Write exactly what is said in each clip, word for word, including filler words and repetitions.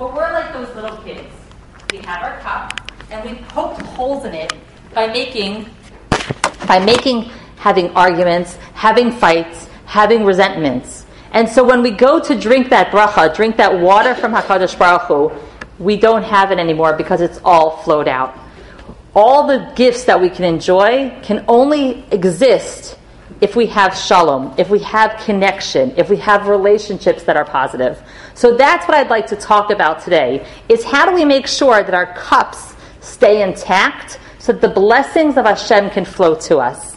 But we're like those little kids. We have our cup, and we poked holes in it by making, by making, having arguments, having fights, having resentments. And so when we go to drink that bracha, drink that water from HaKadosh Baruch Hu, we don't have it anymore because it's all flowed out. All the gifts that we can enjoy can only exist if we have shalom, if we have connection, if we have relationships that are positive. So that's what I'd like to talk about today, is how do we make sure that our cups stay intact so that the blessings of Hashem can flow to us.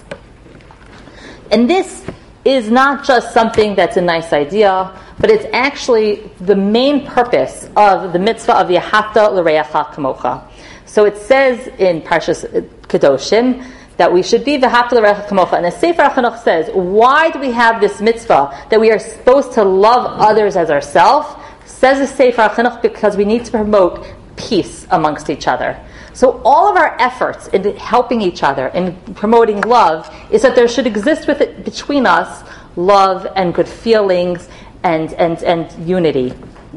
And this is not just something that's a nice idea, but it's actually the main purpose of the mitzvah of Yahavta l'reacha kamocha. So it says in Parshas Kedoshim that we should be V'havta l'reacha kamocha. And the Sefer HaChinuch says, why do we have this mitzvah that we are supposed to love others as ourselves? Says the Sefer HaChinuch, because we need to promote peace amongst each other. So all of our efforts in helping each other, in promoting love, is that there should exist with it, between us love and good feelings and, and, and unity.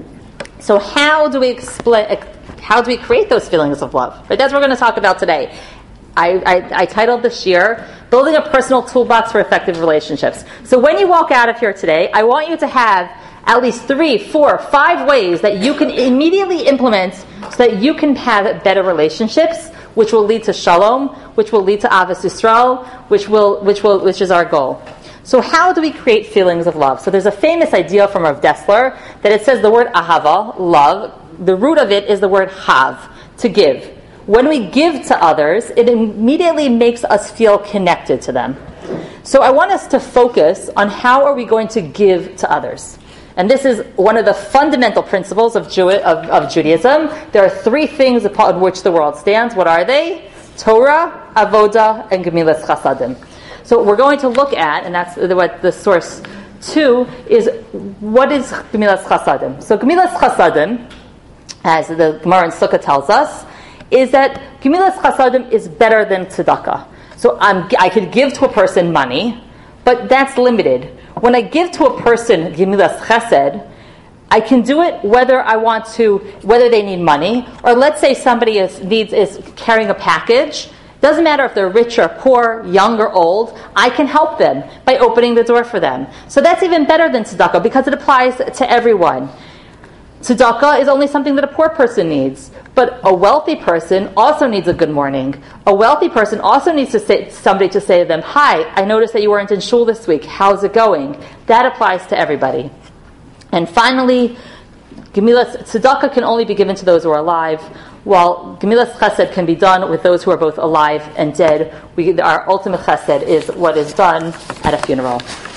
So how do we explain? How do we create those feelings of love? Right, that's what we're going to talk about today. I, I, I titled this year, Building a Personal Toolbox for Effective Relationships. So when you walk out of here today, I want you to have at least three, four, five ways that you can immediately implement so that you can have better relationships, which will lead to shalom, which will lead to Avos Yisrael, which will, which will, which is our goal. So how do we create feelings of love? So there's a famous idea from Rav Dessler that it says the word ahava, love, the root of it is the word hav, to give. When we give to others, it immediately makes us feel connected to them. So I want us to focus on how are we going to give to others. And this is one of the fundamental principles of, Jew- of, of Judaism. There are three things upon which the world stands. What are they? Torah, Avoda, and Gemilas Chasadim. So what we're going to look at, and that's what the source two, is what is Gemilas Chasadim. So Gemilas Chasadim, as the Gemara in Sukkah tells us, is that Gemilas Chasadim is better than tzedakah. So I'm, I could give to a person money, but that's limited. When I give to a person Gemilas Chesed, I can do it whether I want to, whether they need money, or let's say somebody is needs is carrying a package. Doesn't matter if they're rich or poor, young or old, I can help them by opening the door for them. So that's even better than tzedakah because it applies to everyone. Tzedakah is only something that a poor person needs. But a wealthy person also needs a good morning. A wealthy person also needs to say, somebody to say to them, hi, I noticed that you weren't in shul this week. How's it going? That applies to everybody. And finally, Gemilas tzedakah can only be given to those who are alive, while Gemilas chesed can be done with those who are both alive and dead. We, our ultimate chesed is what is done at a funeral.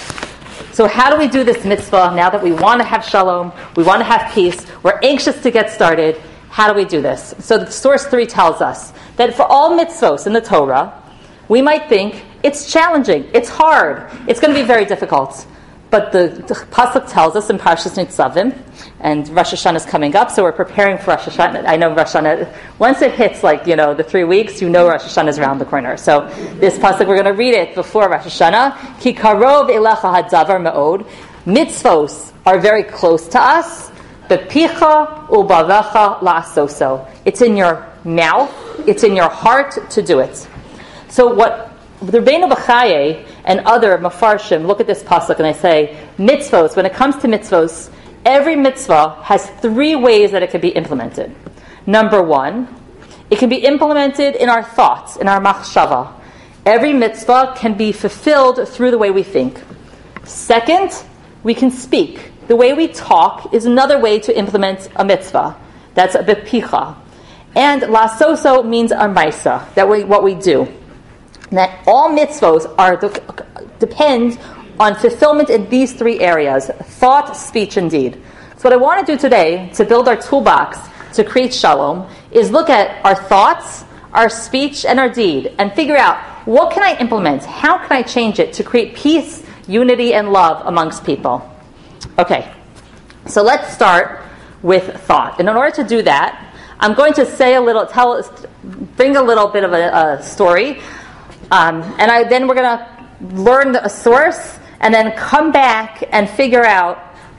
So how do we do this mitzvah now that we want to have shalom, we want to have peace, we're anxious to get started? How do we do this? So the source three tells us that for all mitzvos in the Torah, we might think it's challenging, it's hard, it's going to be very difficult. But the, the pasuk tells us in Parshas Nitzavim, and Rosh Hashanah is coming up, so we're preparing for Rosh Hashanah. I know Rosh Hashanah, once it hits like, you know, the three weeks, you know Rosh Hashanah is around the corner. So this pasuk, we're going to read it before Rosh Hashanah. Ki karov elecha hadavar me'od. Mitzvos are very close to us. Bepicha u'bavecha la'asoso. It's in your mouth, it's in your heart to do it. So what the Rebbeinu B'chaye and other mafarshim look at this pasuk and they say, mitzvos, when it comes to mitzvos, every mitzvah has three ways that it can be implemented. Number one, it can be implemented in our thoughts, in our machshava. Every mitzvah can be fulfilled through the way we think. Second, we can speak. The way we talk is another way to implement a mitzvah. That's a bepicha. And lasoso means a maisa, that we, what we do. That all mitzvos are depend on fulfillment in these three areas: thought, speech, and deed. So what I want to do today to build our toolbox to create shalom is look at our thoughts, our speech, and our deed, and figure out what can I implement, how can I change it to create peace, unity, and love amongst people. Okay, so let's start with thought. And in order to do that, I'm going to say a little, tell, bring a little bit of a, a story. Um, and I, then we're going to learn a source and then come back and figure out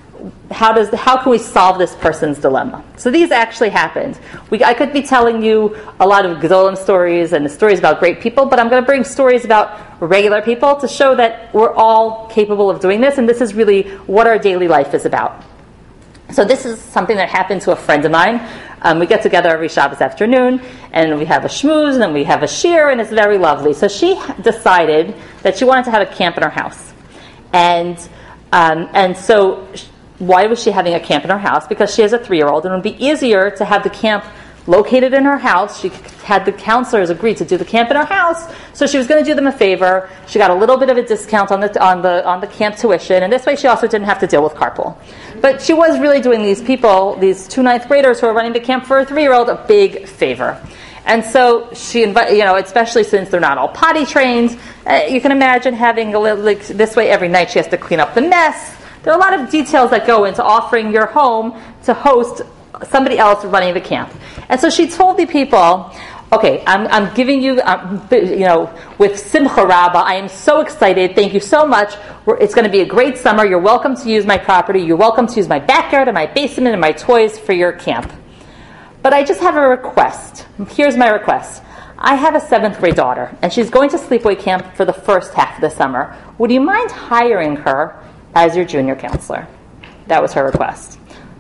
how does how can we solve this person's dilemma? So these actually happened. We, I could be telling you a lot of Gedolim stories and stories about great people, but I'm going to bring stories about regular people to show that we're all capable of doing this, and this is really what our daily life is about. So this is something that happened to a friend of mine. Um, we get together every Shabbos afternoon, and we have a shmooze, and we have a shir, and it's very lovely. So she decided that she wanted to have a camp in her house. And um, and so why was she having a camp in her house? Because she has a three-year-old, and it would be easier to have the camp located in her house. She had the counselors agree to do the camp in her house, so she was going to do them a favor. She got a little bit of a discount on the on the on the camp tuition, and this way she also didn't have to deal with carpool. But she was really doing these people, these two ninth graders who are running the camp for a three-year-old, a big favor. And so she invited, you know, especially since they're not all potty trained, uh, you can imagine having a little, like this way every night she has to clean up the mess. There are a lot of details that go into offering your home to host somebody else running the camp. And so she told the people, okay, I'm, I'm giving you, um, you know, with Simcha Rabba, I am so excited. Thank you so much. We're, it's going to be a great summer. You're welcome to use my property. You're welcome to use my backyard and my basement and my toys for your camp. But I just have a request. Here's my request. I have a seventh grade daughter, and she's going to sleepaway camp for the first half of the summer. Would you mind hiring her as your junior counselor? That was her request.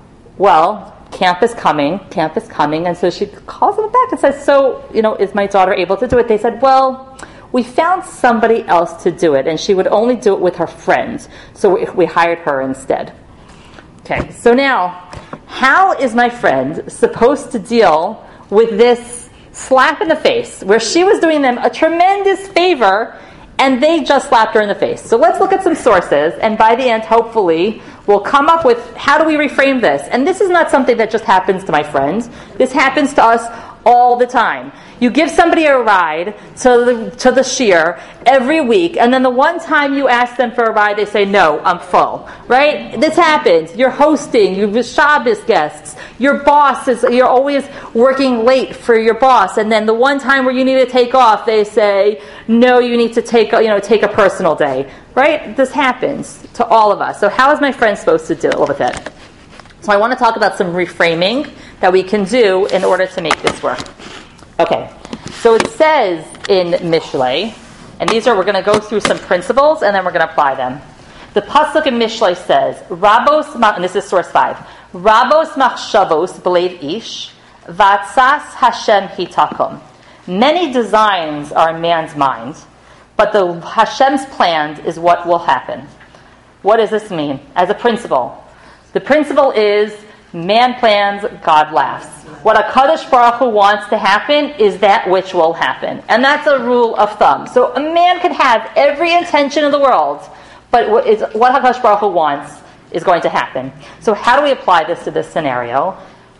Well, camp is coming, camp is coming, and so she calls them back and says, so, you know, is my daughter able to do it? They said, well, we found somebody else to do it, and she would only do it with her friends, so we, we hired her instead. Okay, so now, how is my friend supposed to deal with this slap in the face, where she was doing them a tremendous favor, and they just slapped her in the face? So let's look at some sources, and by the end, hopefully, we'll come up with how do we reframe this. And this is not something that just happens to my friends. This happens to us all the time. You give somebody a ride to the, to the shir every week, and then the one time you ask them for a ride, they say, no, I'm full. Right? This happens. You're hosting. You're Shabbos guests. Your boss is, you're always working late for your boss, and then the one time where you need to take off, they say, no, you need to take, you know, take a personal day. Right? This happens to all of us. So how is my friend supposed to deal with it? So I want to talk about some reframing that we can do in order to make this work. Okay, so it says in Mishlei, and these are, we're going to go through some principles and then we're going to apply them. The pasuk in Mishlei says, Rabos, and this is source five, Rabos machshavos b'leiv ish, vatzas Hashem hitakom. Many designs are in man's mind, but the Hashem's plan is what will happen. What does this mean? As a principle, the principle is man plans, God laughs. What HaKadosh Baruch Hu wants to happen is that which will happen. And that's a rule of thumb. So a man could have every intention in the world, but what HaKadosh Baruch Hu wants is going to happen. So how do we apply this to this scenario?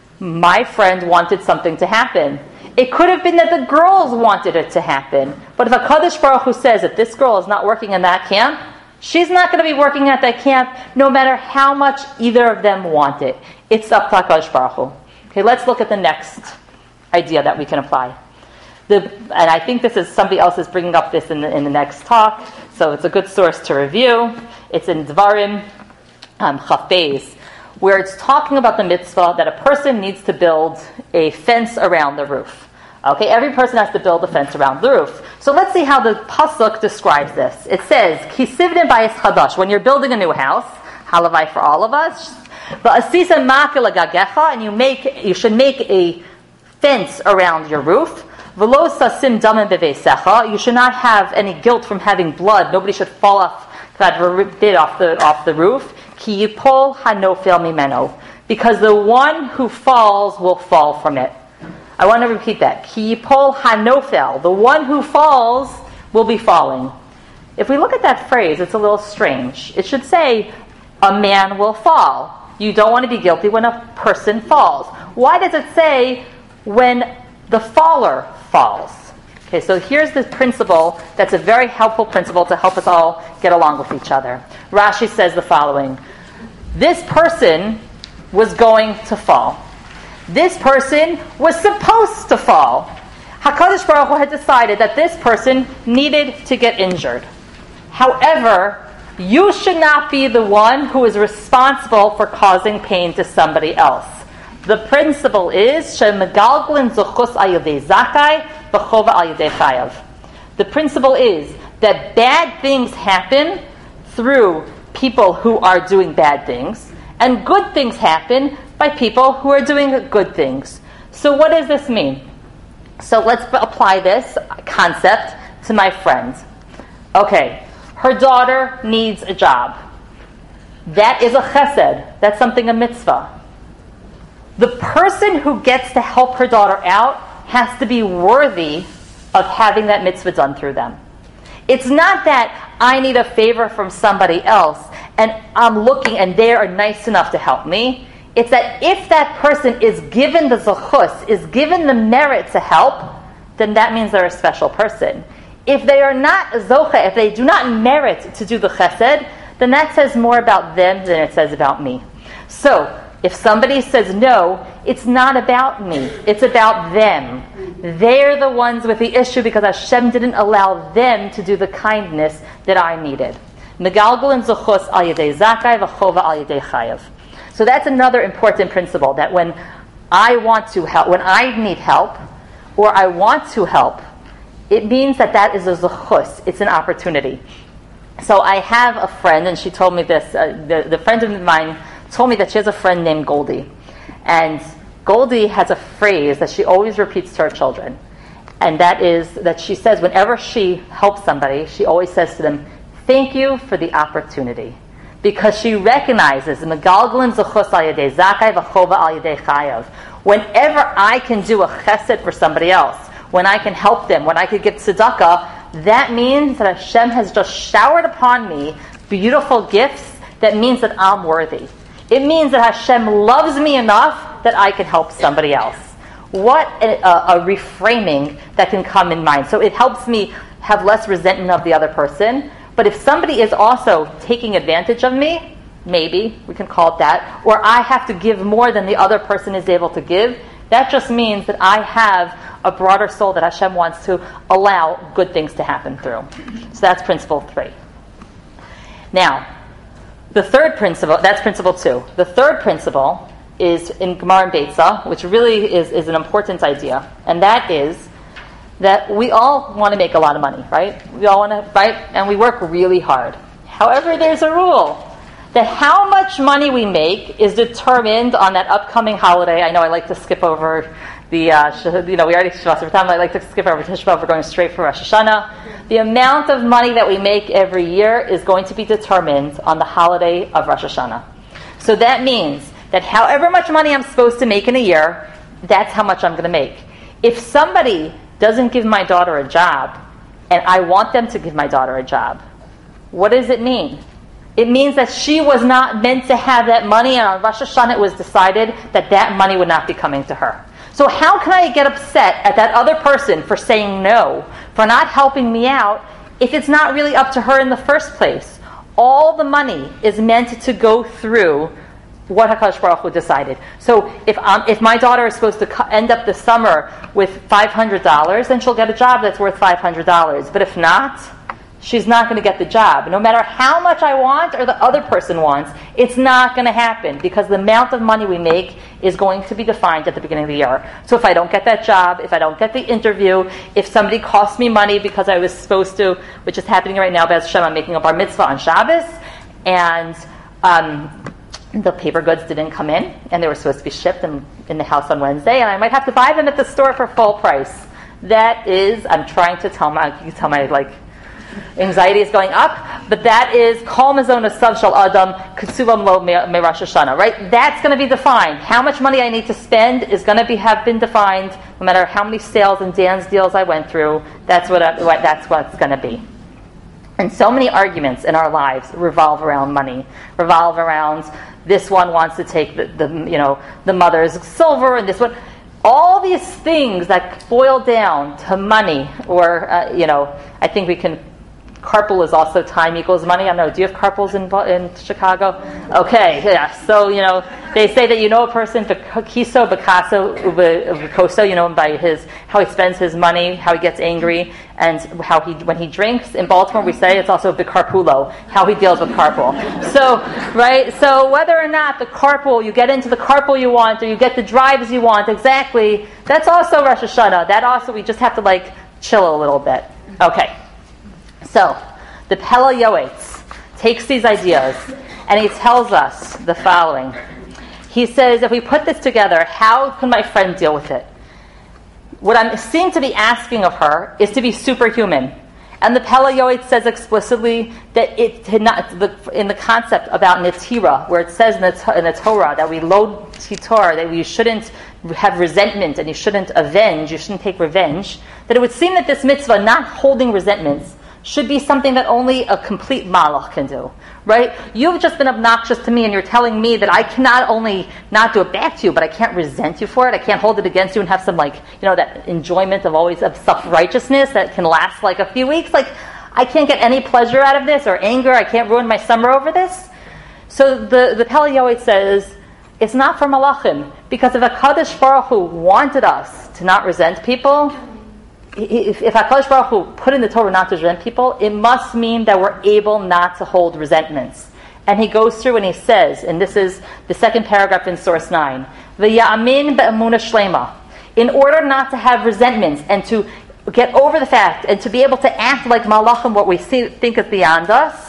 My friend wanted something to happen. It could have been that the girls wanted it to happen. But if HaKadosh Baruch Hu says that this girl is not working in that camp, she's not going to be working at that camp no matter how much either of them want it. It's up to HaKadosh Baruch Hu. Okay, let's look at the next idea that we can apply. The, and I think this is, somebody else is bringing up this in the, in the next talk, so it's a good source to review. It's in Dvarim um, Chaf Beis, where it's talking about the mitzvah that a person needs to build a fence around the roof. Okay, every person has to build a fence around the roof. So let's see how the pasuk describes this. It says, Kisivnim bayis chadash, when you're building a new house, halavai for all of us, and you make, you should make a fence around your roof. You should not have any guilt from having blood. Nobody should fall off, God forbid, off the off the roof. Because the one who falls will fall from it. I want to repeat that. Ki yipol hanofel. The one who falls will be falling. If we look at that phrase, it's a little strange. It should say, a man will fall. You don't want to be guilty when a person falls. Why does it say when the faller falls? Okay, so here's the principle that's a very helpful principle to help us all get along with each other. Rashi says the following. This person was going to fall. This person was supposed to fall. HaKadosh Baruch Hu had decided that this person needed to get injured. However, You should not be the one who is responsible for causing pain to somebody else. The principle is shemegalglin zuchus al yedei zakai v'chova al yedei chayav. The principle is that bad things happen through people who are doing bad things, and good things happen by people who are doing good things. So what does this mean? So let's apply this concept to my friend. Okay, her daughter needs a job. That is a chesed. That's something, a mitzvah. The person who gets to help her daughter out has to be worthy of having that mitzvah done through them. It's not that I need a favor from somebody else and I'm looking and they are nice enough to help me. It's that if that person is given the zechus, is given the merit to help, then that means they're a special person. If they are not zocha, if they do not merit to do the chesed, then that says more about them than it says about me. So, if somebody says no, it's not about me. It's about them. They're the ones with the issue because Hashem didn't allow them to do the kindness that I needed. Megalgal and zechus al yedei zakai v'chova al yedei chayav. So that's another important principle, that when I want to help, when I need help, or I want to help, it means that that is a zechus. It's an opportunity. So I have a friend, and she told me this, uh, the, the friend of mine told me that she has a friend named Goldie. And Goldie has a phrase that she always repeats to her children. And that is that she says whenever she helps somebody, she always says to them, thank you for the opportunity. Because she recognizes, Megalgalin zechus al yedei zakai v'chova al yedei chayav. Whenever I can do a chesed for somebody else, when I can help them, when I can give tzedakah, that means that Hashem has just showered upon me beautiful gifts. That means that I'm worthy. It means that Hashem loves me enough that I can help somebody else. What a, a, a reframing that can come in mind. So it helps me have less resentment of the other person. But if somebody is also taking advantage of me, maybe we can call it that, or I have to give more than the other person is able to give, that just means that I have a broader soul that Hashem wants to allow good things to happen through. So that's principle three. Now, the third principle, that's principle two. The third principle is in Gemara and Beitza, which really is, is an important idea, and that is that we all want to make a lot of money, right? We all want to, right? And we work really hard. However, there's a rule that how much money we make is determined on that upcoming holiday. I know I like to skip over the, uh, you know, we already Shabbat every time. I like to skip over Tisha B'Av. We're going straight for Rosh Hashanah. The amount of money that we make every year is going to be determined on the holiday of Rosh Hashanah. So that means that however much money I'm supposed to make in a year, that's how much I'm going to make. If somebody doesn't give my daughter a job, and I want them to give my daughter a job, what does it mean? It means that she was not meant to have that money, and on Rosh Hashanah it was decided that that money would not be coming to her. So how can I get upset at that other person for saying no, for not helping me out, if it's not really up to her in the first place? All the money is meant to go through what HaKadosh Baruch Hu decided. So if um, if my daughter is supposed to co- end up the summer with five hundred dollars, then she'll get a job that's worth five hundred dollars. But if not, she's not going to get the job. No matter how much I want or the other person wants, it's not going to happen because the amount of money we make is going to be defined at the beginning of the year. So if I don't get that job, if I don't get the interview, if somebody costs me money because I was supposed to, which is happening right now, Be'ez Hashem, I'm making a bar mitzvah on Shabbos, and um, the paper goods didn't come in, and they were supposed to be shipped in, in the house on Wednesday, and I might have to buy them at the store for full price. That is, I'm trying to tell my, you can tell my, like, anxiety is going up, but that is kol mazon asav shel adam ketsuvam lo me Rosh Hashanah, right? That's going to be defined. How much money I need to spend is going to be have been defined, no matter how many sales and dance deals I went through. That's what, I, what that's what it's going to be. And so many arguments in our lives revolve around money, revolve around this one wants to take the, the you know the mother's silver, and this one. All these things that boil down to money, or uh, you know, I think we can. Carpool is also time equals money. I don't know. Do you have carpools in in Chicago? Okay, yeah. So you know, They say that you know a person, kiso, bakaso, ubekoso, you know him by his, how he spends his money, how he gets angry, and how he, when he drinks. In Baltimore we say it's also bikarpulo, how he deals with carpool. So, right, so whether or not the carpool, you get into the carpool you want, or you get the drives you want, exactly, that's also Rosh Hashanah. That also, we just have to like, chill a little bit. Okay. So, the Pele Yoetz takes these ideas and he tells us the following. He says, if we put this together, how can my friend deal with it? What I seem to be asking of her is to be superhuman. And the Pele Yoetz says explicitly that it did not, the, in the concept about Netira, where it says in the, in the Torah that we load Titor, that you shouldn't have resentment and you shouldn't avenge, you shouldn't take revenge, that it would seem that this mitzvah, not holding resentments, should be something that only a complete malach can do, right? You've just been obnoxious to me and you're telling me that I cannot only not do it back to you, but I can't resent you for it. I can't hold it against you and have some, like, you know, that enjoyment of always of self-righteousness that can last like a few weeks. Like, I can't get any pleasure out of this or anger. I can't ruin my summer over this. So the, the Pele Yoetz says, it's not for malachim, because if HaKadosh Baruch Hu wanted us to not resent people, If, if HaKadosh Baruch Hu put in the Torah not to resent people, it must mean that we're able not to hold resentments. And he goes through and he says, and this is the second paragraph in source nine, V'ya'amin be'emunah shlema. In order not to have resentments and to get over the fact and to be able to act like malachim, what we see, think is beyond us,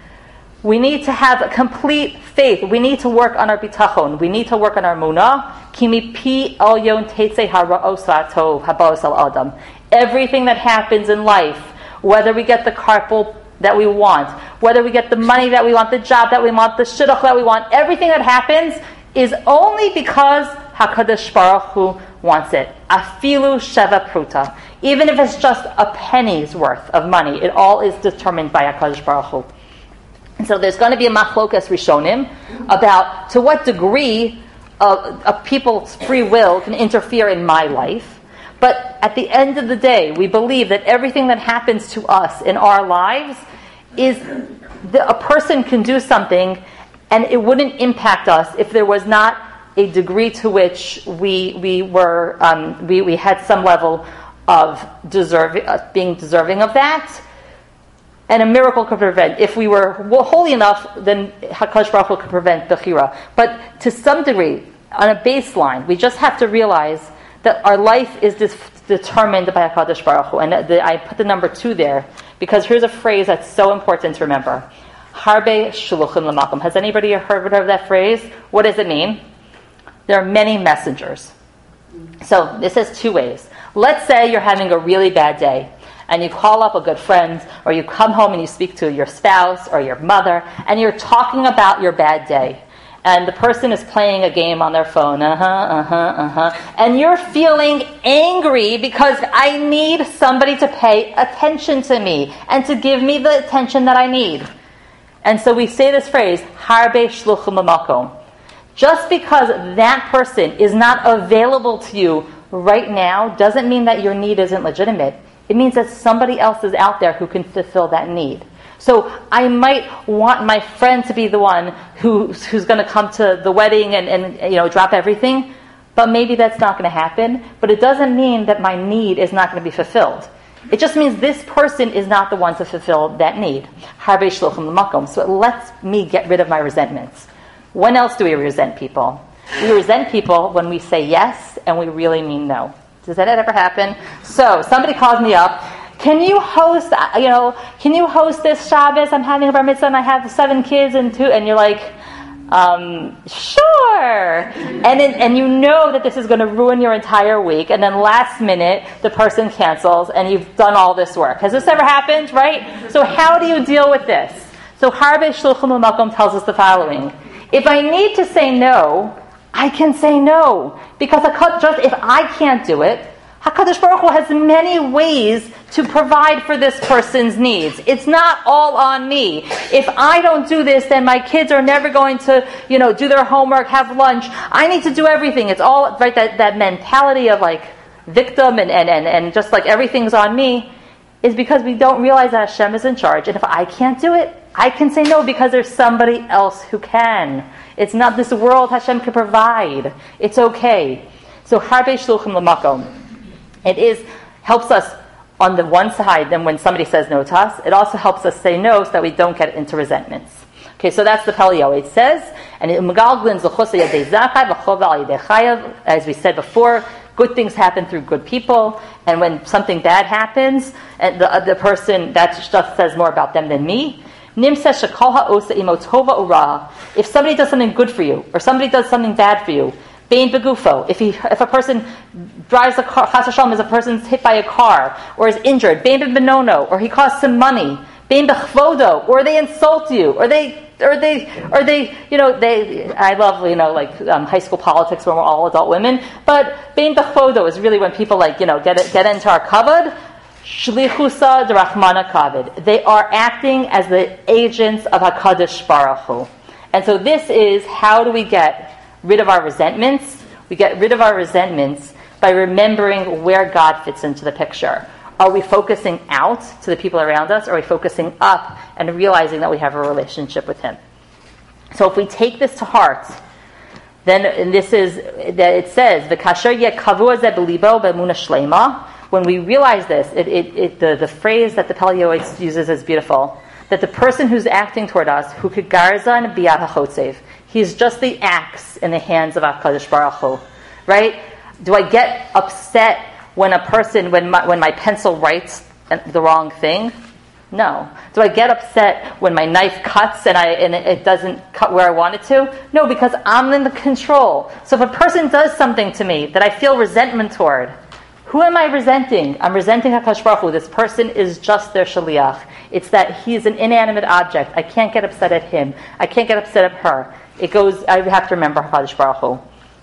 we need to have a complete faith. We need to work on our bitachon. We need to work on our munah. Kimi pi elyon tetzei hara'os ha'tov haba'os al adam. Everything that happens in life, whether we get the carpool that we want, whether we get the money that we want, the job that we want, the shidduch that we want, everything that happens is only because HaKadosh Baruch Hu wants it. Afilu sheva pruta. Even if it's just a penny's worth of money, it all is determined by HaKadosh Baruch Hu. And so there's going to be a machlokas rishonim about to what degree of, of people's free will can interfere in my life. But at the end of the day, we believe that everything that happens to us in our lives is the, a person can do something and it wouldn't impact us if there was not a degree to which we we were um, we, we had some level of deserving uh, being deserving of that. And a miracle could prevent. If we were well, holy enough, then HaKadosh Baruch Hu could prevent Bechira. But to some degree, on a baseline, we just have to realize that our life is dis- determined by HaKadosh Baruch Hu. And the, I put the number two there, because here's a phrase that's so important to remember. Harbe shuluchim l'makom. Has anybody heard of that phrase? What does it mean? There are many messengers. So this has two ways. Let's say you're having a really bad day, and you call up a good friend, or you come home and you speak to your spouse or your mother, and you're talking about your bad day. And the person is playing a game on their phone, uh-huh, uh-huh, uh-huh. And you're feeling angry because I need somebody to pay attention to me and to give me the attention that I need. And so we say this phrase, Harbe shluchim l'makom. Just because that person is not available to you right now doesn't mean that your need isn't legitimate. It means that somebody else is out there who can fulfill that need. So I might want my friend to be the one who, who's going to come to the wedding and, and you know drop everything, but maybe that's not going to happen. But it doesn't mean that my need is not going to be fulfilled. It just means this person is not the one to fulfill that need. Harbe shluchim l'makom. So it lets me get rid of my resentments. When else do we resent people? We resent people when we say yes and we really mean no. Does that ever happen? So somebody calls me up. Can you host, you know, can you host this Shabbos? I'm having a bar mitzvah and I have seven kids and two, and you're like, um, sure. And then, and you know that this is going to ruin your entire week, and then last minute, the person cancels and you've done all this work. Has this ever happened, right? So how do you deal with this? So Harbe Shluchim L'Makom tells us the following. If I need to say no, I can say no. Because just if I can't do it, HaKadosh Baruch Hu has many ways to provide for this person's needs. It's not all on me. If I don't do this, then my kids are never going to, you know, do their homework, have lunch. I need to do everything. It's all, right, that, that mentality of like victim and, and, and, and just like everything's on me is because we don't realize that Hashem is in charge. And if I can't do it, I can say no because there's somebody else who can. It's not this world Hashem can provide. It's okay. So harbe shluchim l'makom. It is helps us on the one side. Then when somebody says no to us, it also helps us say no so that we don't get into resentments. Okay, so that's the Pelio. It says, and as we said before, good things happen through good people, and when something bad happens, and the the person that just says more about them than me. If somebody does something good for you, or somebody does something bad for you, bein begufo. If he, if a person drives a car, chas v'shalom, is a person's hit by a car or is injured, bein benono, or he costs some money, bein bechvodo, or they insult you, or they. Or they, or they, you know, they. I love, you know, like um, high school politics when we're all adult women. But bein b'chodo is really when people like, you know, get get into our kavod. Shlichusa d'rachmana kavod. They are acting as the agents of Hakadosh Baruch Hu. And so this is how do we get rid of our resentments? We get rid of our resentments by remembering where God fits into the picture. Are we focusing out to the people around us, or are we focusing up and realizing that we have a relationship with Him? So if we take this to heart, then and this is that it says, "V'kasher yeh kavua ze b'libo b'emunah shlema." When we realize this, it, it, it, the, the phrase that the Pele Yoetz uses is beautiful. That the person who's acting toward us, who could garzan biyad hachotzev, he's just the axe in the hands of HaKadosh Baruch Hu, right? Do I get upset when a person, when my, when my pencil writes the wrong thing? No. Do I get upset when my knife cuts and I and it doesn't cut where I want it to? No, because I'm in the control. So if a person does something to me that I feel resentment toward, who am I resenting? I'm resenting HaKadosh Baruch Hu. This person is just their shaliach. It's that he's an inanimate object. I can't get upset at him. I can't get upset at her. It goes, I have to remember HaKadosh Baruch Hu.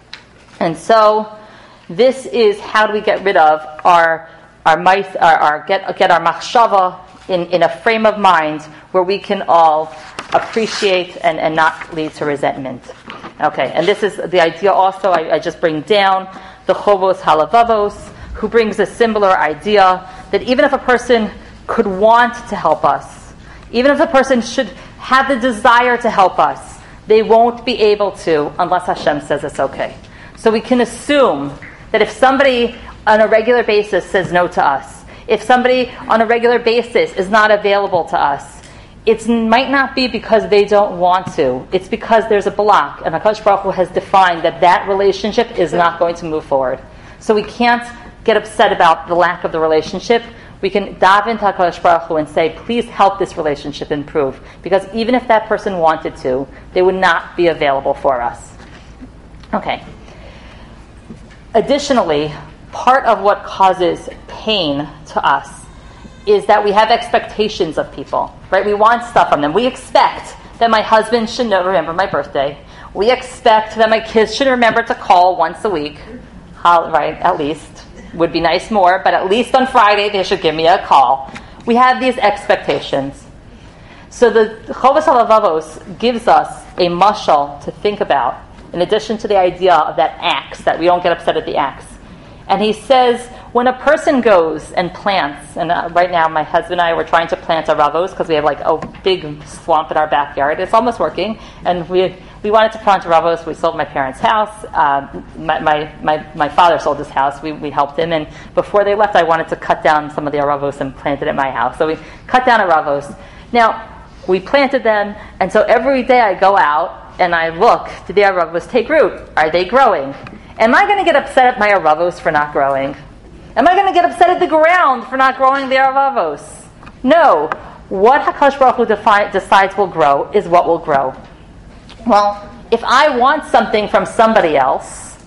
And so, this is how do we get rid of our our mice, our, our get get our machshava in, in a frame of mind where we can all appreciate and, and not lead to resentment. Okay, and this is the idea also, I, I just bring down the Chovos Halavavos, who brings a similar idea that even if a person could want to help us, even if a person should have the desire to help us, they won't be able to unless Hashem says it's okay. So we can assume that if somebody on a regular basis says no to us, if somebody on a regular basis is not available to us, it might not be because they don't want to. It's because there's a block, and HaKadosh Baruch Hu has defined that that relationship is not going to move forward. So we can't get upset about the lack of the relationship. We can dive into HaKadosh Baruch Hu and say, please help this relationship improve. Because even if that person wanted to, they would not be available for us. Okay. Additionally, part of what causes pain to us is that we have expectations of people, right? We want stuff from them. We expect that my husband should know, remember my birthday. We expect that my kids should remember to call once a week, right, at least. Would be nice more, but at least on Friday they should give me a call. We have these expectations. So the Chovos Halavavos gives us a mashal to think about, in addition to the idea of that axe, that we don't get upset at the axe. And he says, when a person goes and plants, and uh, right now my husband and I were trying to plant aravos because we have like a big swamp in our backyard. It's almost working, and we we wanted to plant aravos. We sold my parents' house. Um, my, my my my father sold his house. We we helped him, and before they left, I wanted to cut down some of the aravos and plant it at my house. So we cut down aravos. Now we planted them, and so every day I go out and I look. Did the aravos take root? Are they growing? Am I going to get upset at my aravos for not growing? Am I going to get upset at the ground for not growing the aravos? No. What HaKadosh Baruch Hu defi- decides will grow is what will grow. Well, if I want something from somebody else,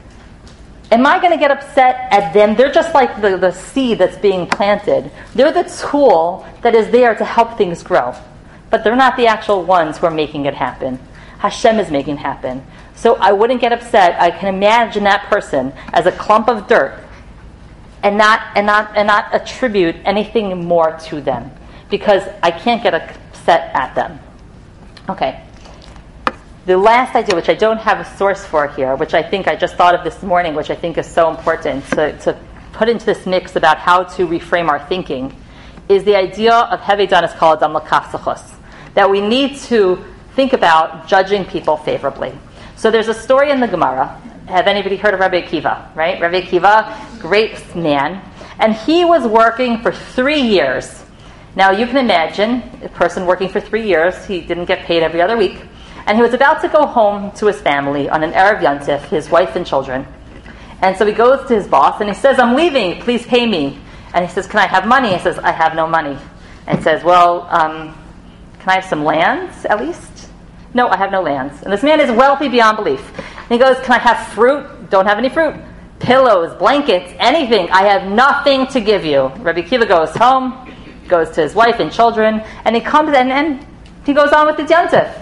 am I going to get upset at them? They're just like the, the seed that's being planted. They're the tool that is there to help things grow. But they're not the actual ones who are making it happen. Hashem is making it happen. So I wouldn't get upset. I can imagine that person as a clump of dirt and not and not and not attribute anything more to them, because I can't get upset at them. Okay. The last idea, which I don't have a source for here, which I think I just thought of this morning, which I think is so important to, to put into this mix about how to reframe our thinking, is the idea of Heve Danas Kol Adam L'Kaf Zechus. that we need to think about judging people favorably. So there's a story in the Gemara. Have anybody heard of Rabbi Akiva, right? Rabbi Akiva, great man. And he was working for three years. Now you can imagine a person working for three years, he didn't get paid every other week. And he was about to go home to his family on an Erev Yontif, his wife and children. And so he goes to his boss and he says, I'm leaving, please pay me. And he says, can I have money? He says, I have no money. And he says, well, um, can I have some lands at least? No, I have no lands. And this man is wealthy beyond belief. And he goes, can I have fruit? Don't have any fruit. Pillows, blankets, anything. I have nothing to give you. Rabbi Akiva goes home, goes to his wife and children, and he comes and, and he goes on with the Yontif.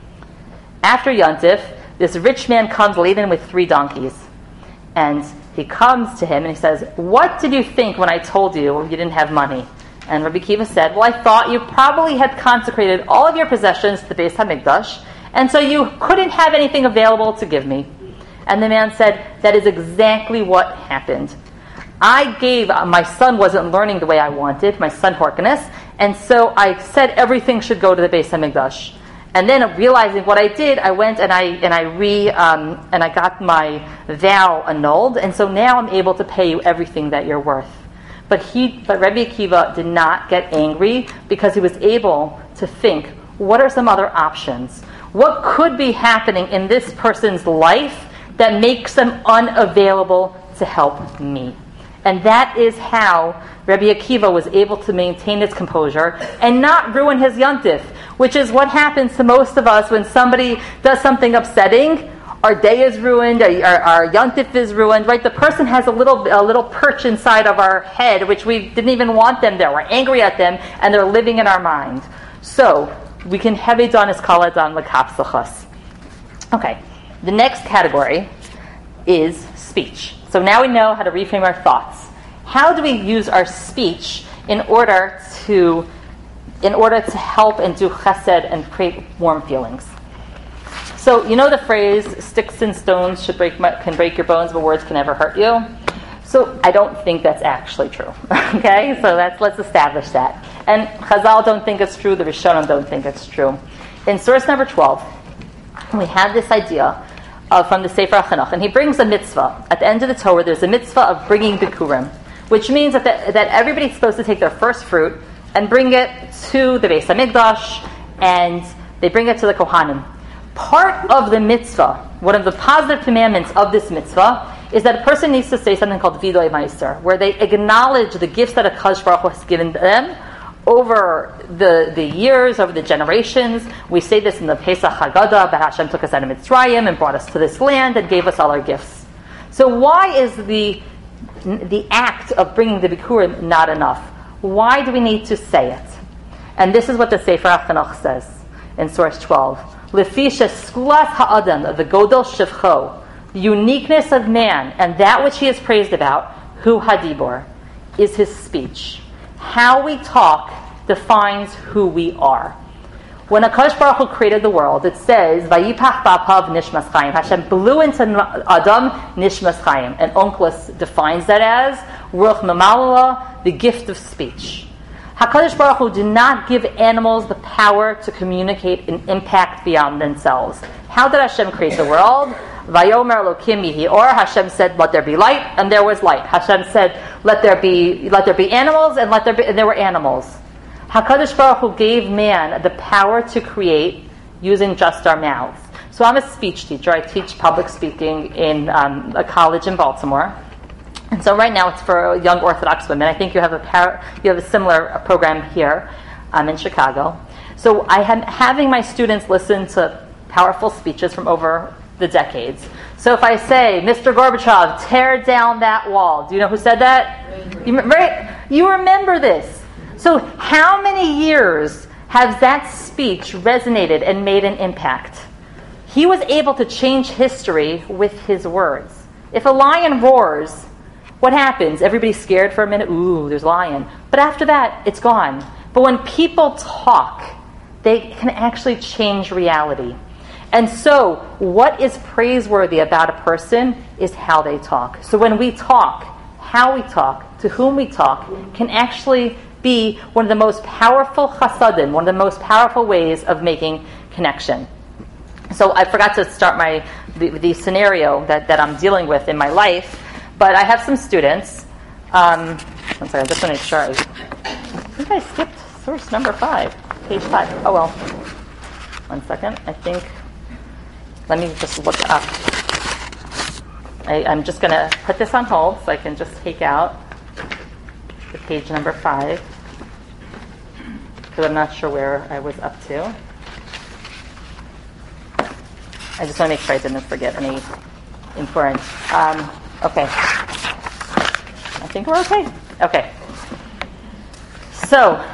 After Yontif, this rich man comes laden with three donkeys. And he comes to him and he says, what did you think when I told you you didn't have money? And Rabbi Akiva said, well, I thought you probably had consecrated all of your possessions to the Beis HaMikdash, and so you couldn't have anything available to give me. And the man said, that is exactly what happened. I gave, my son wasn't learning the way I wanted, my son Horkinus, and so I said everything should go to the Beis HaMikdash. And then realizing what I did, I went and I and I re um, and I got my vow annulled, and so now I'm able to pay you everything that you're worth. But he, but Rabbi Akiva did not get angry because he was able to think, what are some other options? What could be happening in this person's life that makes them unavailable to help me? And that is how Rabbi Akiva was able to maintain his composure and not ruin his yontif, which is what happens to most of us when somebody does something upsetting. Our day is ruined, our, our yontif is ruined, right? The person has a little a little perch inside of our head, which we didn't even want them there. We're angry at them, and they're living in our mind. So, we can have a don is kala don l'kapsachas. Okay, the next category is speech. So now we know how to reframe our thoughts. How do we use our speech in order to in order to help and do chesed and create warm feelings? So you know the phrase, sticks and stones should break my, can break your bones, but words can never hurt you? So I don't think that's actually true. Okay, so that's, let's establish that. And Chazal don't think it's true, the Rishonim don't think it's true. In source number twelve, we have this idea of, from the Sefer HaChinuch, and he brings a mitzvah. At the end of the Torah, there's a mitzvah of bringing bikurim, which means that, the, that everybody's supposed to take their first fruit and bring it to the Beis HaMikdash, and they bring it to the Kohanim. Part of the mitzvah, one of the positive commandments of this mitzvah, is that a person needs to say something called Vidoy Meiser, where they acknowledge the gifts that HaKadosh Baruch Hu has given them over the, the years, over the generations. We say this in the Pesach Haggadah, that Hashem took us out of Mitzrayim and brought us to this land and gave us all our gifts. So why is the the act of bringing the Bikurim not enough? Why do we need to say it? And this is what the Sefer HaChinuch says in source twelve. Lefi sheskulas ha'adam, the godel shivcho, the uniqueness of man and that which he is praised about, hu hadibor, is his speech. How we talk defines who we are. When HaKadosh Baruch Hu created the world, it says, Vayipach ba'apav nishmas chayim. Hashem blew into Adam nishmas chayim. And Onkelos defines that as ruach mamalala, the gift of speech. HaKadosh Baruch Hu did not give animals the power to communicate and impact beyond themselves. How did Hashem create the world? Vayomer Elokim yihi or, Hashem said, let there be light, and there was light. Hashem said, let there be let there be animals, and let there be and there were animals. HaKadosh Baruch Hu gave man the power to create using just our mouths. So I'm a speech teacher. I teach public speaking in um, a college in Baltimore. And so right now it's for young Orthodox women. I think you have a par- you have a similar program here um, in Chicago. So I am having my students listen to powerful speeches from over the decades. So if I say, Mister Gorbachev, tear down that wall. Do you know who said that? You, right? You remember this. So how many years has that speech resonated and made an impact? He was able to change history with his words. If a lion roars, what happens? Everybody's scared for a minute. Ooh, there's a lion. But after that, it's gone. But when people talk, they can actually change reality. And so, what is praiseworthy about a person is how they talk. So when we talk, how we talk, to whom we talk, can actually be one of the most powerful chasadim, one of the most powerful ways of making connection. So I forgot to start my the, the scenario that, that I'm dealing with in my life, but I have some students. Um, one second, I just want to make sure. I, I think I skipped source number five, page five. Oh well. One second. I think. Let me just look up. I, I'm just going to put this on hold so I can just take out the page number five because I'm not sure where I was up to. I just want to make sure I didn't forget any important. Um, okay. I think we're okay. Okay. So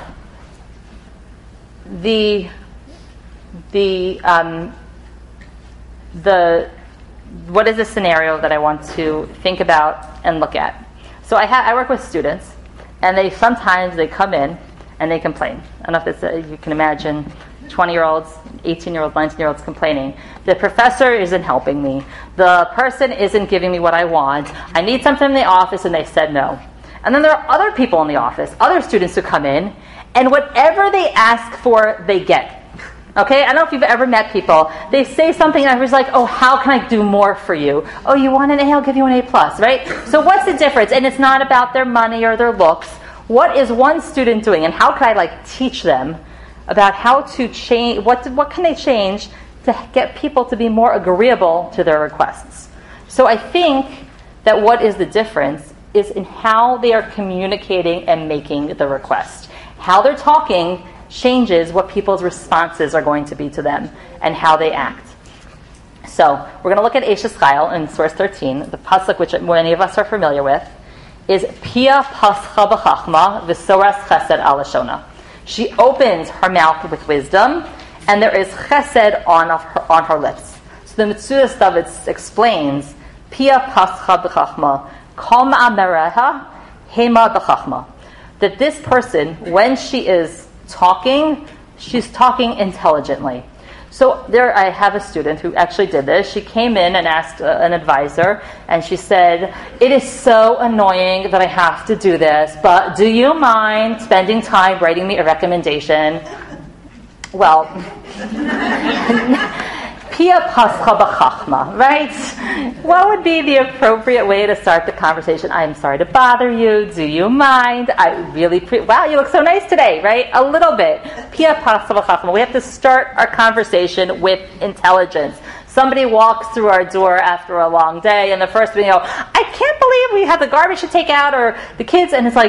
the the um, the what is the scenario that I want to think about and look at? So I ha- I work with students, and they sometimes they come in and they complain. I don't know if it's a, you can imagine twenty-year-olds, eighteen-year-olds, nineteen-year-olds complaining. The professor isn't helping me. The person isn't giving me what I want. I need something in the office, and they said no. And then there are other people in the office, other students who come in, and whatever they ask for, they get. Okay? I don't know if you've ever met people. They say something, and everybody's like, oh, how can I do more for you? Oh, you want an A? I'll give you an A plus, right? So what's the difference? And it's not about their money or their looks. What is one student doing, and how can I, like, teach them about how to change, what what can they change to get people to be more agreeable to their requests? So I think that what is the difference is in how they are communicating and making the request. How they're talking changes what people's responses are going to be to them and how they act. So we're going to look at Eshes Chayil in source thirteen. The pasuk, which many of us are familiar with, is Pia pascha b'chachma v'soras chesed al lashona. She opens her mouth with wisdom, and there is chesed on her on her lips. So the Metzudas David explains Pia pascha b'chachma kol ma'amereha hema b'chachma, that this person, when she is talking, she's talking intelligently. So there, I have a student who actually did this. She came in and asked uh, an advisor, and she said, it is so annoying that I have to do this, but do you mind spending time writing me a recommendation? Well, Pia pascha b'chachma, right? What would be the appropriate way to start the conversation? I'm sorry to bother you. Do you mind? I really, pre- wow, you look so nice today, right? A little bit. Pia pascha b'chachma. We have to start our conversation with intelligence. Somebody walks through our door after a long day, and the first thing you know, I can't believe we have the garbage to take out, or the kids, and it's like,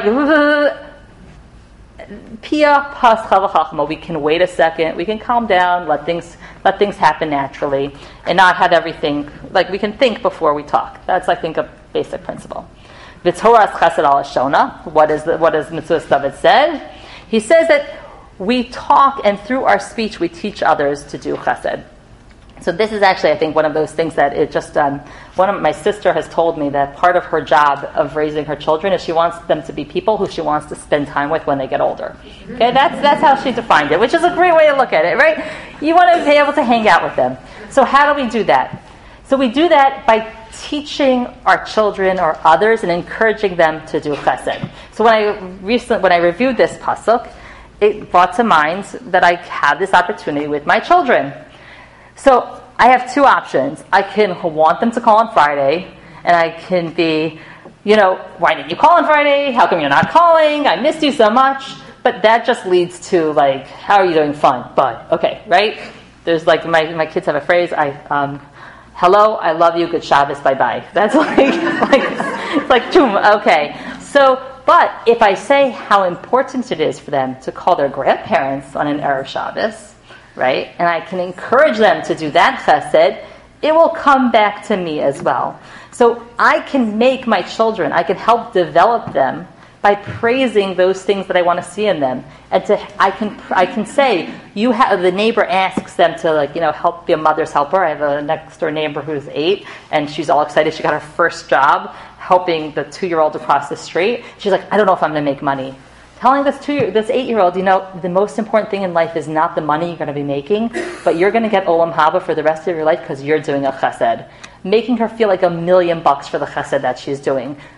Pia pascha v'chachma. We can wait a second. We can calm down. Let things let things happen naturally, and not have everything like we can think before we talk. That's I think a basic principle. V'toras chesed al lashona. What is the, what does Metzudas David said? He says that we talk, and through our speech, we teach others to do chesed. So this is actually, I think, one of those things that it just, um, one of my sister has told me that part of her job of raising her children is she wants them to be people who she wants to spend time with when they get older. Okay, that's that's how she defined it, which is a great way to look at it, right? You want to be able to hang out with them. So how do we do that? So we do that by teaching our children or others and encouraging them to do chesed. So when I recently, when I reviewed this pasuk, it brought to mind that I have this opportunity with my children. So I have two options. I can want them to call on Friday, and I can be, you know, why didn't you call on Friday? How come you're not calling? I missed you so much. But that just leads to, like, how are you doing? Fine, but, okay, right? There's, like, my, my kids have a phrase, I, um, hello, I love you, good Shabbos, bye-bye. That's like, like, it's like, boom, okay. So, but if I say how important it is for them to call their grandparents on an Erev Shabbos, right? And I can encourage them to do that chesed, it will come back to me as well. So I can make my children, I can help develop them by praising those things that I want to see in them. And to I can I can say, you have the neighbor asks them to, like, you know, help be a mother's helper. I have a next door neighbor who's eight, and she's all excited. She got her first job helping the two-year-old across the street. She's like, I don't know if I'm going to make money. Telling this two, this eight-year-old, you know, the most important thing in life is not the money you're going to be making, but you're going to get olam haba for the rest of your life because you're doing a chesed. Making her feel like a million bucks for the chesed that she's doing.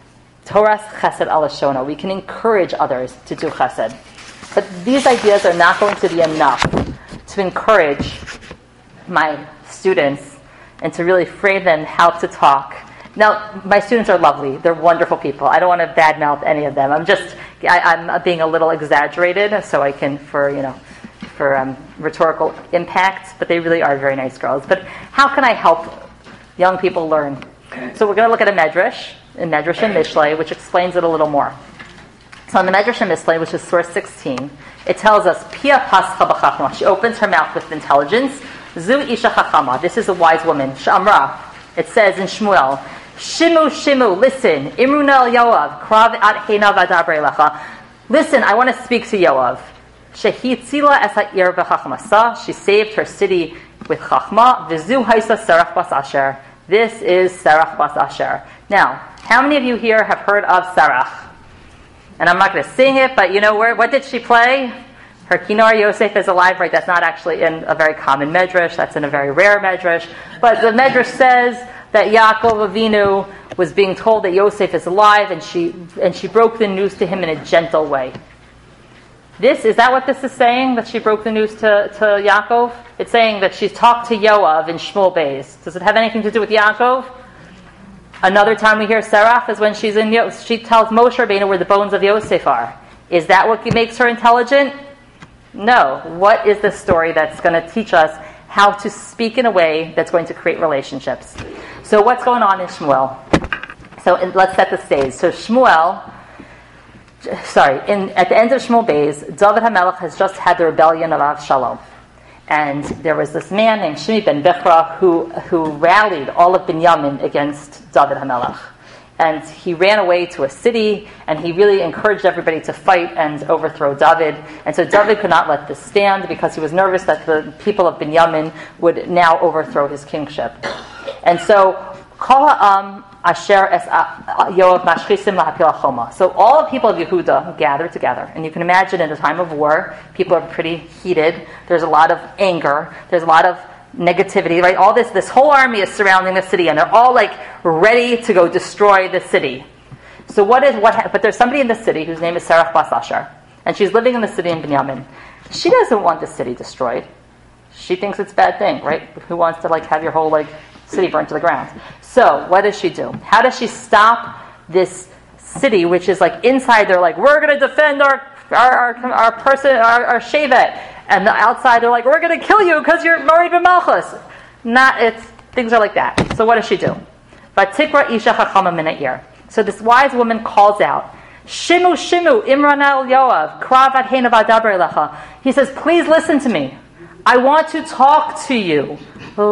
Toras chesed alashona. We can encourage others to do chesed. But these ideas are not going to be enough to encourage my students and to really frame them how to talk. Now, my students are lovely. They're wonderful people. I don't want to badmouth any of them. I'm just, I, I'm being a little exaggerated so I can, for, you know, for um, rhetorical impact, but they really are very nice girls. But how can I help young people learn? So we're going to look at a medrash, a medrash and Mishlei, which explains it a little more. So in the medrash and Mishlei, which is source sixteen, it tells us, Pia pascha b'chachma. She opens her mouth with intelligence. Zu isha chachama. This is a wise woman. Shamra. It says in Shmuel, Shimu, Shimu, listen. Imruna Yoav, krav at heina v'adabre lecha. Listen, I want to speak to Yoav. Shehitzila es ha'ir b'chachmasa. She saved her city with chachma. V'zu haisa Serach bas Asher. This is Serach bas Asher. Now, how many of you here have heard of Serach? And I'm not going to sing it, but you know where? What did she play? Her Kinor Yosef is alive, right? That's not actually in a very common medrash. That's in a very rare medrash. But the medrash says that Yaakov Avinu was being told that Yosef is alive, and she and she broke the news to him in a gentle way. This is that what this is saying? That she broke the news to, to Yaakov? It's saying that she's talked to Yoav in Shmuel Beis. Does it have anything to do with Yaakov? Another time we hear Serach is when she's in Yosef. She tells Moshe Rabbeinu where the bones of Yosef are. Is that what makes her intelligent? No. What is the story that's going to teach us how to speak in a way that's going to create relationships? So what's going on in Shmuel? So in, let's set the stage. So Shmuel, sorry, in, at the end of Shmuel Beis, David HaMelech has just had the rebellion of Avshalom. And there was this man named Shimi ben Bichra who, who rallied all of Binyamin against David HaMelech. And he ran away to a city, and he really encouraged everybody to fight and overthrow David. And so David could not let this stand because he was nervous that the people of Binyamin would now overthrow his kingship. And so, Kol ha'am asher es Yoav mashchisim lahapil hachoma. So all the people of Yehuda gathered together. And you can imagine in a time of war, people are pretty heated. There's a lot of anger. There's a lot of negativity, right? All this, this whole army is surrounding the city, and they're all like ready to go destroy the city. So what is what? Ha- but there's somebody in the city whose name is Serach bas Asher, and she's living in the city in Binyamin. She doesn't want the city destroyed. She thinks it's a bad thing, right? Who wants to like have your whole like city burned to the ground? So what does she do? How does she stop this city, which is like inside? They're like, we're going to defend our our our, our person, our, our shevet. And the outside, they're like, we're going to kill you because you're Mari b'Malchus. Not, it's, things are like that. So what does she do? Vatikra isha chachama min ha'ir. So this wise woman calls out, Shimu, Shimu, Imranel Yoav, Krav adheina v'adaber lecha. He says, please listen to me. I want to talk to you.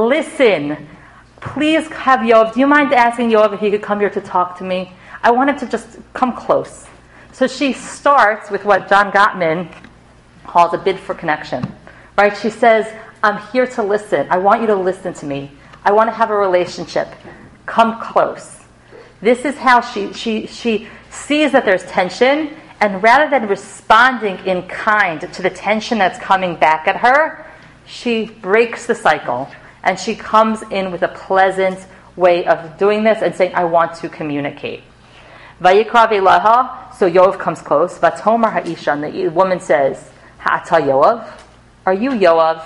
Listen. Please have Yoav. Do you mind asking Yoav if he could come here to talk to me? I want him to just come close. So she starts with what John Gottman calls a bid for connection, right? She says, I'm here to listen. I want you to listen to me. I want to have a relationship. Come close. This is how she she she sees that there's tension, and rather than responding in kind to the tension that's coming back at her, she breaks the cycle, and she comes in with a pleasant way of doing this and saying, I want to communicate. Vayikra v'elaha, so Yoav comes close. Vatomar ha'isha, and the woman says, Ha'ata Yoav? Are you Yoav?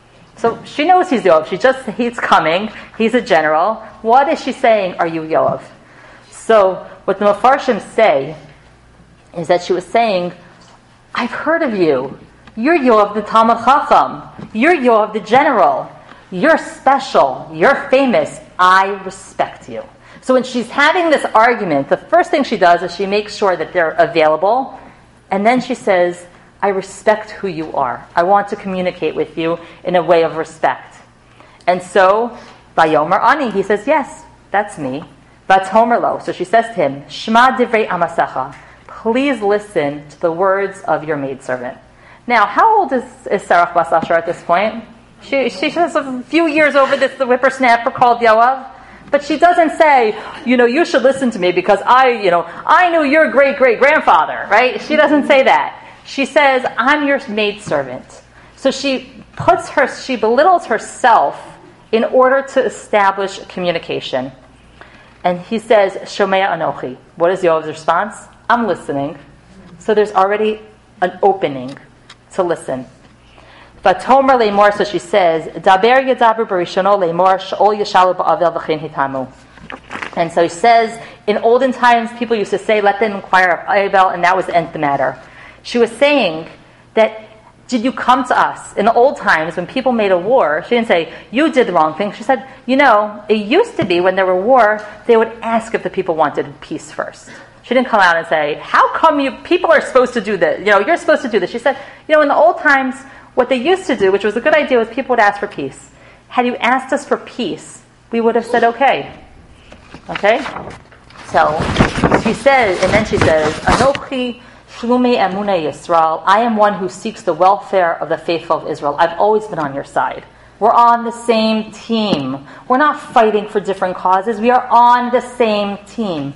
So she knows he's Yoav. She just, he's coming. He's a general. What is she saying? Are you Yoav? So what the Mefarshim say is that she was saying, I've heard of you. You're Yoav the Talmud Chacham. You're Yoav the general. You're special. You're famous. I respect you. So when she's having this argument, the first thing she does is she makes sure that they're available. And then she says, I respect who you are. I want to communicate with you in a way of respect. And so, Vayomer Ani, he says, yes, that's me. Vatomer lo. So she says to him, Shema divrei amasecha. Please listen to the words of your maidservant. Now, how old is, is Serach bas Asher at this point? She, she has a few years over this, the whippersnapper called Yoav. But she doesn't say, you know, you should listen to me because I, you know, I knew your great-great-grandfather, right? She doesn't say that. She says, I'm your maidservant. So she puts her, she belittles herself in order to establish communication. And he says, Shomea Anochi. What is Yoav's response? I'm listening. So there's already an opening to listen. Vatomer leimor, so she says, Daber yedaber barishono leimor she'ol yeshalu ba'avel v'chein hitamu. And so he says, in olden times, people used to say, let them inquire of Abel, and that was the end of the matter. She was saying that, did you come to us? In the old times, when people made a war, she didn't say, you did the wrong thing. She said, you know, it used to be when there were war, they would ask if the people wanted peace first. She didn't come out and say, how come you people are supposed to do this? You know, you're supposed to do this. She said, you know, in the old times, what they used to do, which was a good idea, was people would ask for peace. Had you asked us for peace, we would have said, okay. Okay? So, she says, and then she says, Anochi Shlumei Emunei Yisrael, I am one who seeks the welfare of the faithful of Israel. I've always been on your side. We're on the same team. We're not fighting for different causes. We are on the same team.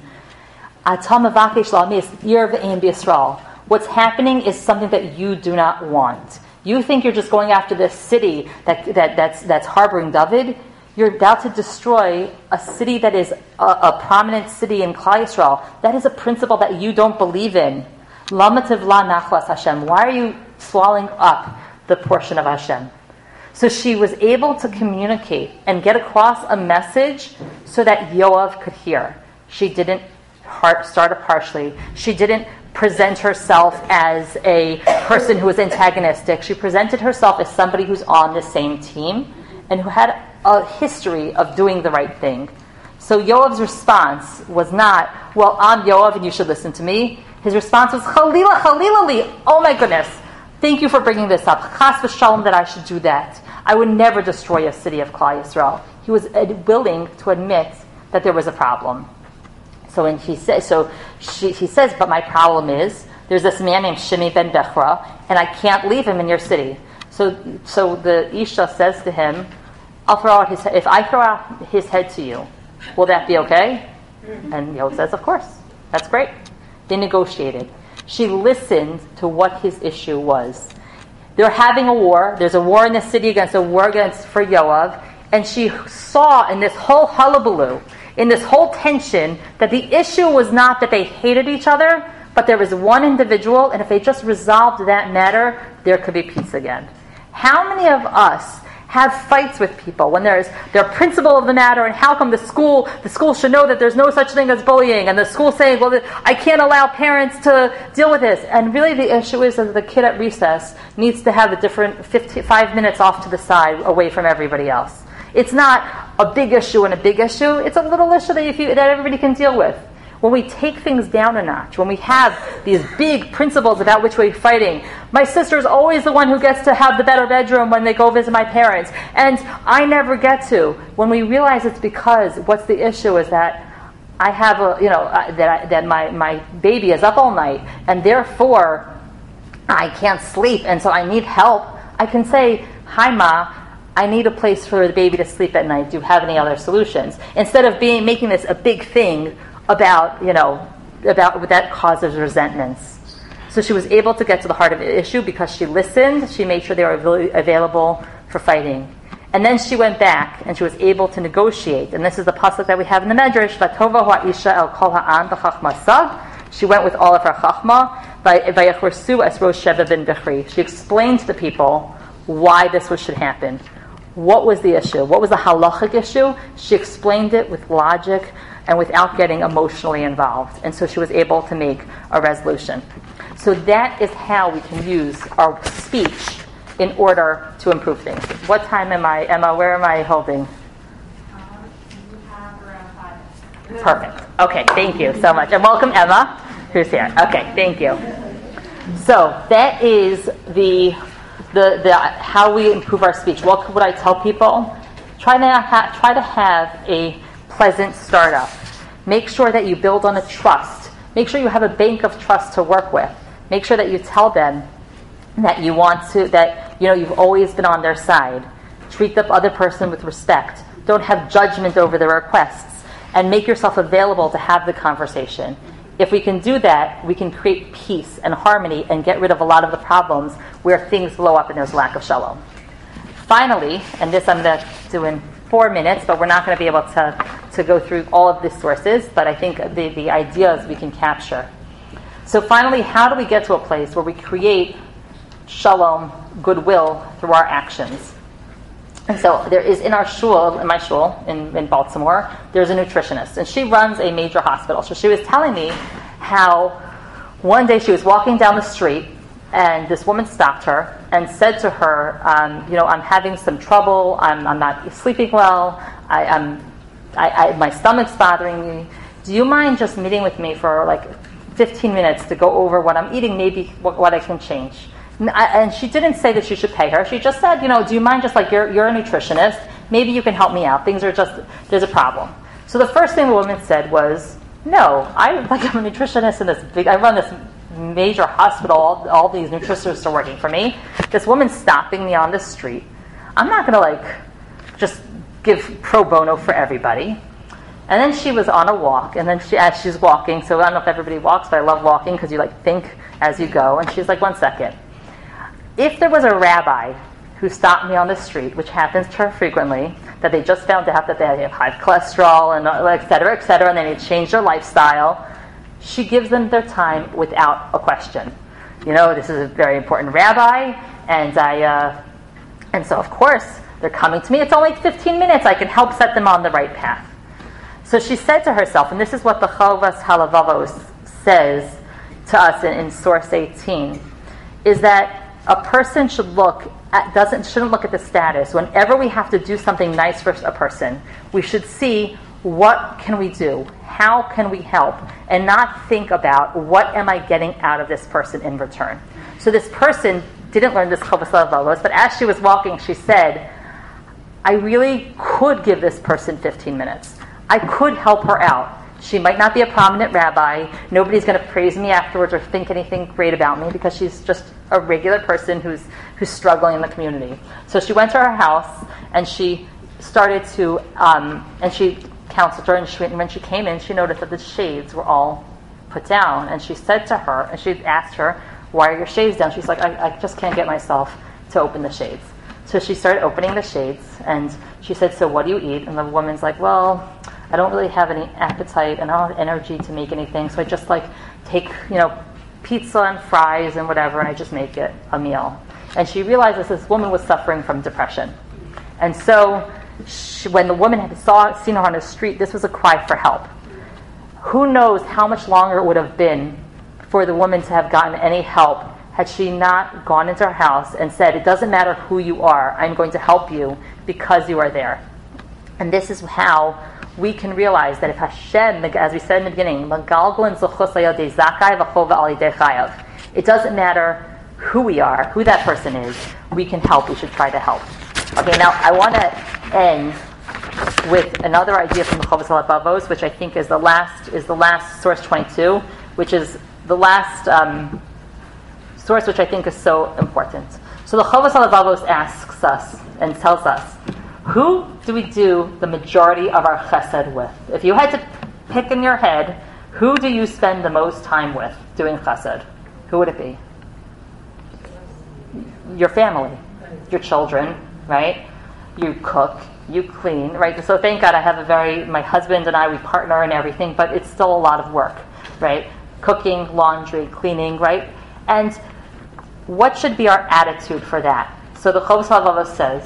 What's happening is something that you do not want. You think you're just going after this city that, that that's that's harboring David. You're about to destroy a city that is a, a prominent city in Klal Yisrael. That is a principle that you don't believe in. Lamativ la nachlas Hashem. Why are you swallowing up the portion of Hashem? So she was able to communicate and get across a message so that Yoav could hear. She didn't start it partially. She didn't present herself as a person who was antagonistic. She presented herself as somebody who's on the same team and who had a history of doing the right thing. So Yoav's response was not, well, I'm Yoav and you should listen to me. His response was, Chalila, Chalila li. Oh my goodness. Thank you for bringing this up. Chas v'shalom that I should do that. I would never destroy a city of Klal Yisrael. He was willing to admit that there was a problem. So when he says, so she, he says, but my problem is there's this man named Shimi ben Bechra, and I can't leave him in your city. So, so the Isha says to him, I'll throw out his head. If I throw out his head to you, will that be okay? And Yoav says, of course. That's great. They negotiated. She listened to what his issue was. They're having a war. There's a war in the city against a war against for Yoav, and she saw in this whole hullabaloo, in this whole tension, that the issue was not that they hated each other, but there was one individual, and if they just resolved that matter, there could be peace again. How many of us have fights with people when there's their principle of the matter, and how come the school the school should know that there's no such thing as bullying, and the school saying, well, I can't allow parents to deal with this. And really the issue is that the kid at recess needs to have a different fifteen, five minutes off to the side away from everybody else. It's not a big issue and a big issue. It's a little issue that, if you, that everybody can deal with. When we take things down a notch, when we have these big principles about which we're fighting, my sister's always the one who gets to have the better bedroom when they go visit my parents, and I never get to. When we realize it's because what's the issue is that I have a, you know, uh, that I, that my, my baby is up all night, and therefore I can't sleep, and so I need help. I can say, hi, Ma, I need a place for the baby to sleep at night. Do you have any other solutions? Instead of being making this a big thing about, you know, about that causes resentments. So she was able to get to the heart of the issue because she listened. She made sure they were avail- available for fighting. And then she went back and she was able to negotiate. And this is the pasuk that we have in the Medrash. Vatova ha'isha el kol ha'am b'chachmasav. She went with all of her chachma. Vayachorsu es rosh Sheva ben Bichri. She explained to the people why this was, should happen. What was the issue? What was the halachic issue? She explained it with logic and without getting emotionally involved. And so she was able to make a resolution. So that is how we can use our speech in order to improve things. What time am I, Emma, where am I holding? Um, you have around five. Perfect. Okay, thank you so much. And welcome, Emma, who's here. Okay, thank you. So that is the the the how we improve our speech. What would I tell people? Try to ha- try to have a pleasant startup. Make sure that you build on a trust. Make sure you have a bank of trust to work with. Make sure that you tell them that you want to, that you know you've always been on their side. Treat the other person with respect. Don't have judgment over their requests, and make yourself available to have the conversation. If we can do that, we can create peace and harmony and get rid of a lot of the problems where things blow up and there's lack of shalom. Finally, and this I'm going to do in four minutes, but we're not going to be able to to go through all of these sources, but I think the, the ideas we can capture. So finally, how do we get to a place where we create shalom, goodwill, through our actions? And so there is in our shul, in my shul in, in Baltimore, there's a nutritionist, and she runs a major hospital. So she was telling me how one day she was walking down the street, and this woman stopped her and said to her, um, you know, I'm having some trouble, I'm, I'm not sleeping well, I, I'm, I, I, my stomach's bothering me. Do you mind just meeting with me for like fifteen minutes to go over what I'm eating, maybe what, what I can change? And she didn't say that she should pay her. She just said, you know, do you mind just like, you're, you're a nutritionist, maybe you can help me out. Things are just, there's a problem. So the first thing the woman said was, no, I like I'm a nutritionist in this big, I run this major hospital, all, all these nutritionists are working for me. This woman's stopping me on the street. I'm not going to like just give pro bono for everybody. And then she was on a walk, and then she, as she's walking, so I don't know if everybody walks, but I love walking because you like think as you go. And she's like, one second. If there was a rabbi who stopped me on the street, which happens to her frequently, that they just found out that they have high cholesterol and et cetera, et cetera, and they need to change their lifestyle, she gives them their time without a question. You know, this is a very important rabbi, and I, uh, and so of course they're coming to me. It's only fifteen minutes. I can help set them on the right path. So she said to herself, and this is what the Chovas Halavavos says to us in, in source eighteen, is that a person should look at, doesn't shouldn't look at the status. Whenever we have to do something nice for a person, we should see what can we do, how can we help, and not think about what am I getting out of this person in return. So this person didn't learn this Chovas Halavavos, but as she was walking, she said, I really could give this person fifteen minutes. I could help her out. She might not be a prominent rabbi. Nobody's going to praise me afterwards or think anything great about me because she's just a regular person who's who's struggling in the community. So she went to her house and she started to, um, and she counseled her, and, she, and when she came in, she noticed that the shades were all put down. And she said to her, and she asked her, why are your shades down? She's like, I, I just can't get myself to open the shades. So she started opening the shades, and she said, so what do you eat? And the woman's like, well, I don't really have any appetite, and I don't have energy to make anything, so I just like take, you know, pizza and fries and whatever, and I just make it a meal. And she realized that this woman was suffering from depression. And so she, when the woman had saw, seen her on the street, this was a cry for help. Who knows how much longer it would have been for the woman to have gotten any help had she not gone into her house and said, it doesn't matter who you are, I'm going to help you because you are there. And this is how we can realize that if Hashem, as we said in the beginning, it doesn't matter who we are, who that person is, we can help, we should try to help. Okay, now I want to end with another idea from the Chovas Halavavos, which I think is the last, is the last source twenty-two, which is the last um, source which I think is so important. So the Chovas Halavavos asks us and tells us, who do we do the majority of our chesed with? If you had to pick in your head, who do you spend the most time with doing chesed? Who would it be? Your family, your children, right? You cook, you clean, right? So thank God I have a very, my husband and I, we partner in everything, but it's still a lot of work, right? Cooking, laundry, cleaning, right? And what should be our attitude for that? So the Chovas Halavavos says,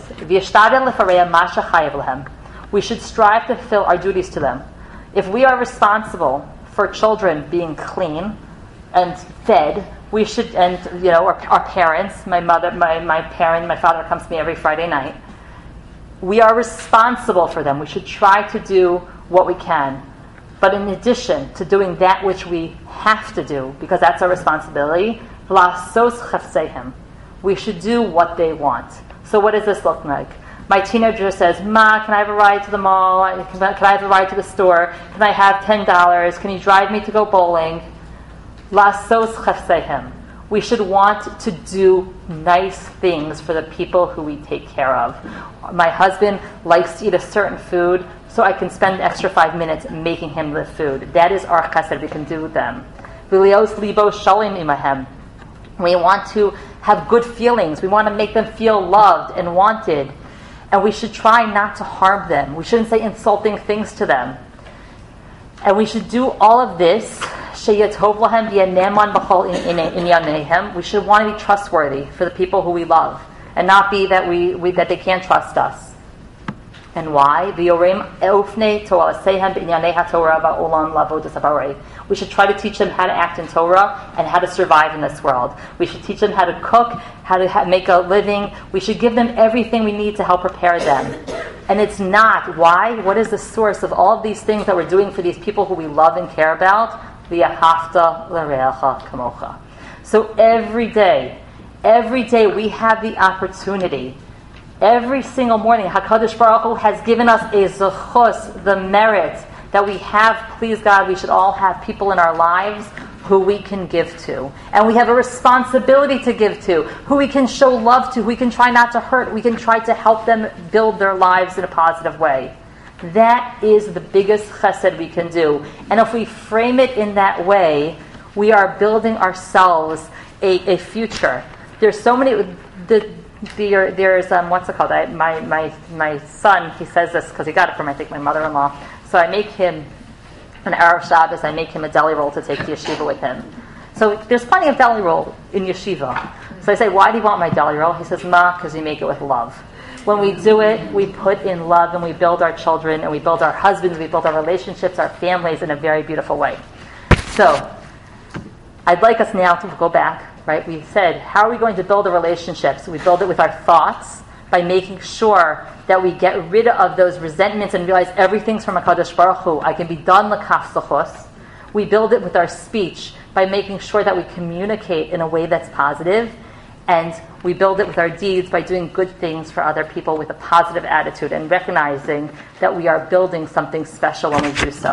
we should strive to fulfill our duties to them. If we are responsible for children being clean and fed, we should, and you know, our, our parents, my mother, my, my parent, my father comes to me every Friday night. We are responsible for them. We should try to do what we can. But in addition to doing that which we have to do, because that's our responsibility, we should do what they want. So what does this look like? My teenager says, Ma, can I have a ride to the mall? Can I, can I have a ride to the store? Can I have ten dollars? Can you drive me to go bowling? We should want to do nice things for the people who we take care of. My husband likes to eat a certain food, so I can spend an extra five minutes making him the food. That is our chesed we can do with them. We want to have good feelings. We want to make them feel loved and wanted. And we should try not to harm them. We shouldn't say insulting things to them. And we should do all of this. We should want to be trustworthy for the people who we love, and not be that we, we that they can't trust us. And why? We should try to teach them how to act in Torah and how to survive in this world. We should teach them how to cook, how to ha- make a living. We should give them everything we need to help prepare them. And it's not, why? What is the source of all of these things that we're doing for these people who we love and care about? So every day, every day we have the opportunity. Every single morning, HaKadosh Baruch Hu has given us a zechus, the merit that we have. Please God, we should all have people in our lives who we can give to. And we have a responsibility to give to, who we can show love to, who we can try not to hurt, we can try to help them build their lives in a positive way. That is the biggest chesed we can do. And if we frame it in that way, we are building ourselves a, a future. There's so many... The, There, there's um, what's it called? I, my my my son. He says this because he got it from I think my mother-in-law. So I make him an Erev Shabbos. I make him a deli roll to take to yeshiva with him. So there's plenty of deli roll in yeshiva. So I say, why do you want my deli roll? He says, Ma, because we make it with love. When we do it, we put in love and we build our children and we build our husbands. We build our relationships, our families in a very beautiful way. So I'd like us now to go back. Right? We said, how are we going to build a relationship? So we build it with our thoughts by making sure that we get rid of those resentments and realize everything's from HaKadosh Baruch Hu. I can be done l'kaf zechus. We build it with our speech by making sure that we communicate in a way that's positive. And we build it with our deeds by doing good things for other people with a positive attitude and recognizing that we are building something special when we do so.